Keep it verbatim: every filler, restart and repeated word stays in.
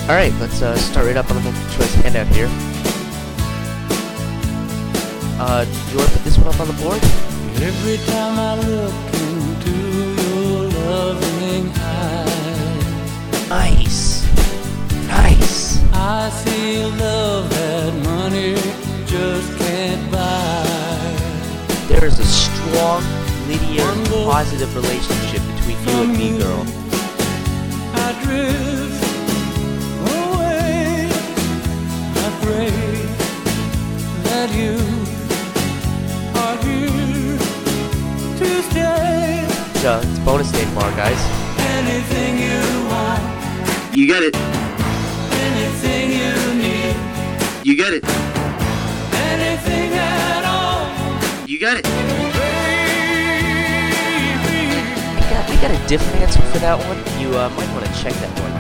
Alright, let's uh, start right up on the multiple choice handout here. Uh, do you want to put this one up on the board? Every time I look into your loving eyes, Nice. Nice. I see love that money just can't buy. There is a strong, linear, positive relationship between you and me, girl. I drift away. I pray that you are here to stay. So, it's bonus day tomorrow, guys. Anything you want, You got it. anything you need, You got it. anything at all. You got it. Baby, We got, we got a different answer for that one. You uh, might want to check that one.